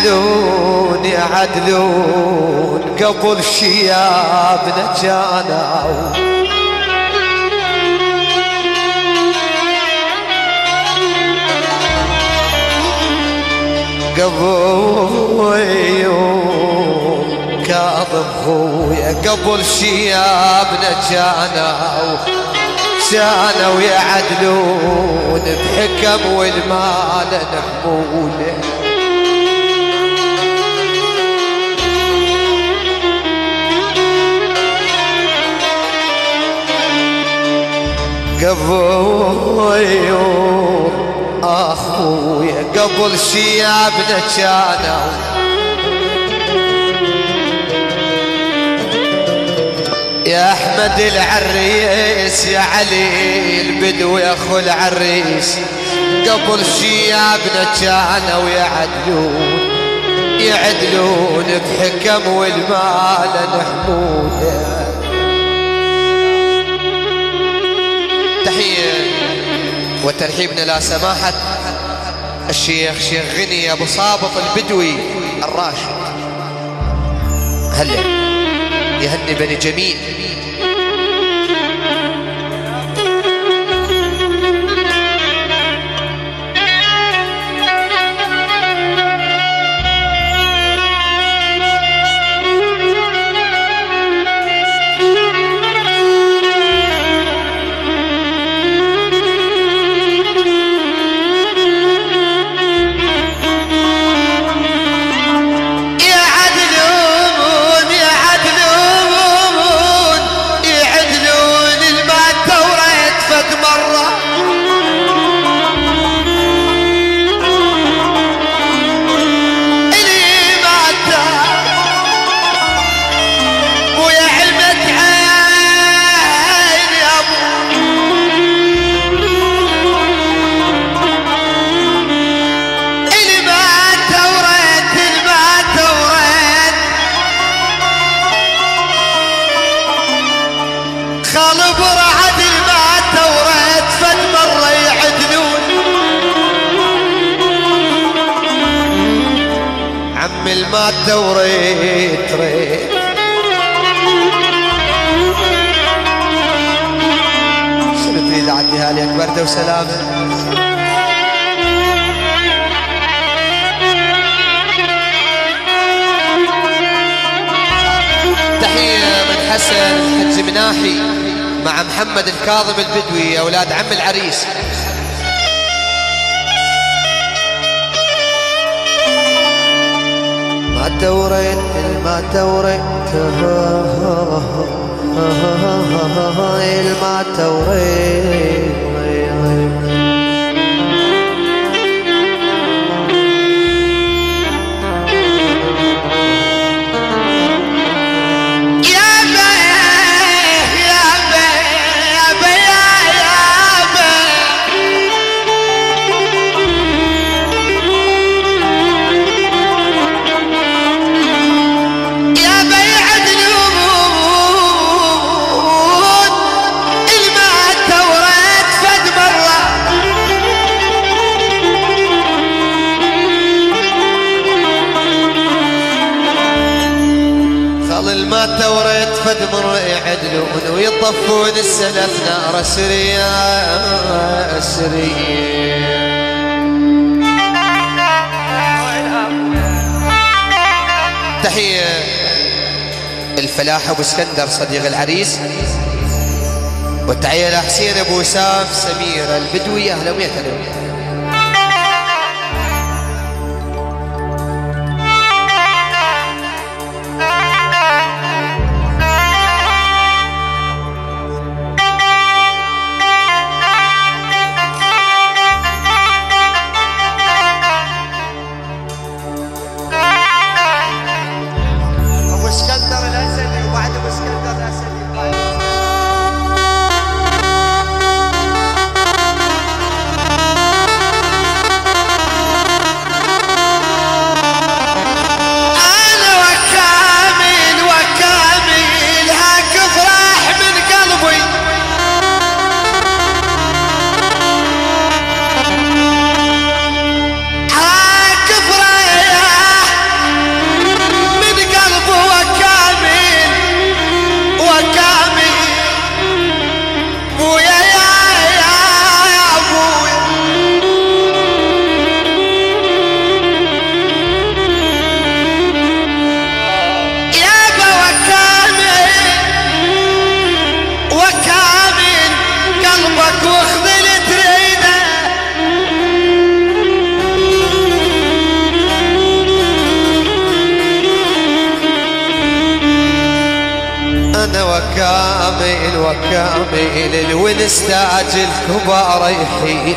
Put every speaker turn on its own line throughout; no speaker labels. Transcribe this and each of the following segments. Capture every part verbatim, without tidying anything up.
يعدلون يعدلون قبل شيابنا جانوا قبل يوم كاظم خويا قبل شيابنا جانوا جانوا يعدلون بحكم والمال نحموله قبل يوم اخويا قبل شيابنا كانوا يا احمد العريس يا علي البدو يا اخو العريس قبل شيابنا كانوا يعدلون يعدلون بحكم والمال نحموله. تحية وترحيبنا لا سماحة الشيخ شيخ غني ابو صابط البدوي الراشد هلا يهني بني جميل. ما توريت ريت شنو تريد اعديها لك برده وسلامه. تحيه من حسن حج مناحي مع محمد الكاظم البدوي اولاد عم العريس. ما توريت ما توريت ما توريت ما توريت فد مر يعدلون ويطفون السلف نار سرية سرية. تحية الفلاح ابو اسكندر صديق العريس والتحية لحسين ابو وسام سمير البدوي اهلا وياك. انا وكامل وكامل الونس تاج الكبار يحيي.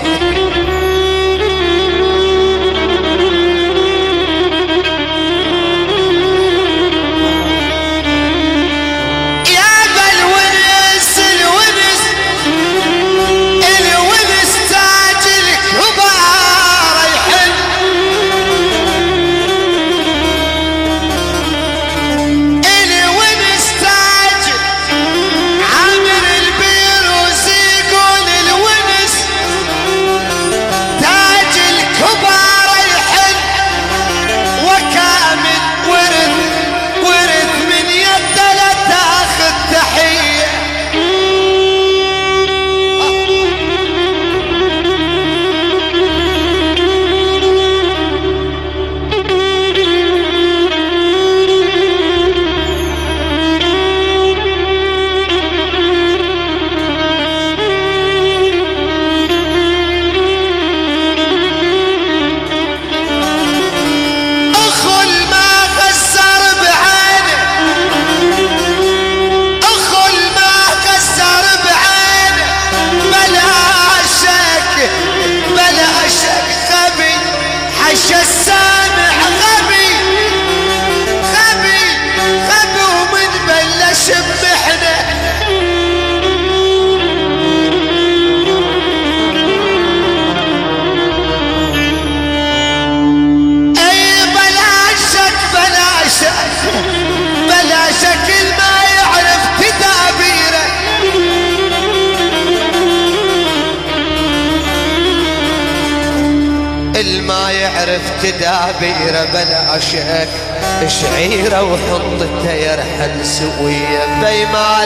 ما يعرف تدابيره بلا شك شعيره وحطته يرحل سويه. بيمال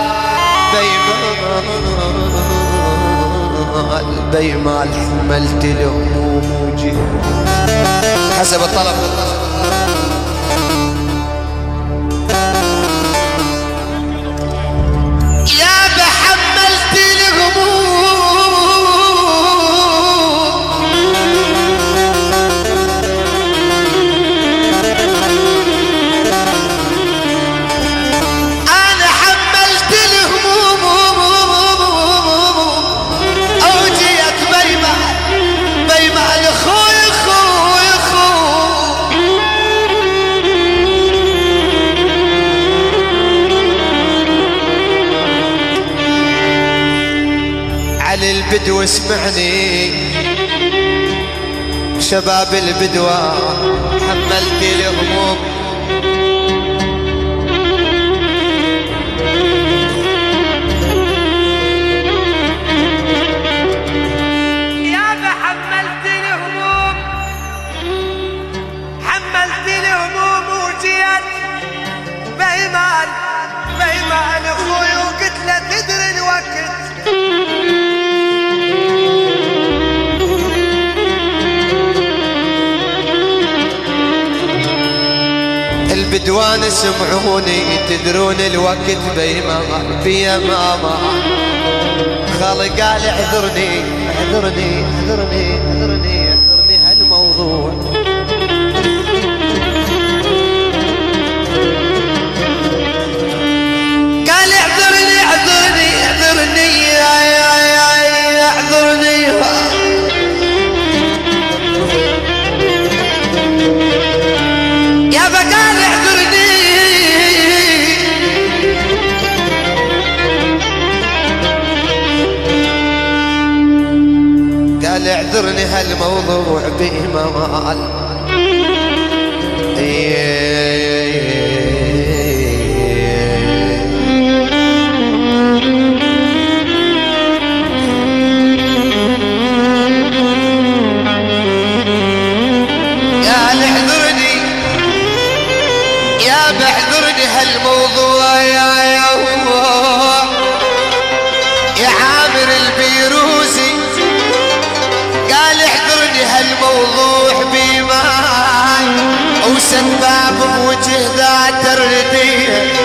بيمال بيمال حملت الهموم وجهي حسب الطلب. يا بحملت الهموم البدو اسمعني شباب البدوة حملت الهموم.
يا بحملت الهموم حملت الهموم وجيت بيمال بيمال اخوي وقلت له تدري الوقت
البدوان سمعوني تدرون الوقت بيمال بيماما. خالي قال اعذرني اعذرني اعذرني اعذرني اعذرني هالموضوع. قال اعذرني اعذرني اعذرني يا يا يا اعذرني. يا بقال اعذرني قال اعذرني هالموضوع بمال. قال اعذرني يا بحذرني هالموضوع يا يا هو يا عامر البيروزي. قال احذرني هالموضوع بمال وسباب بوجه ذات الرديه.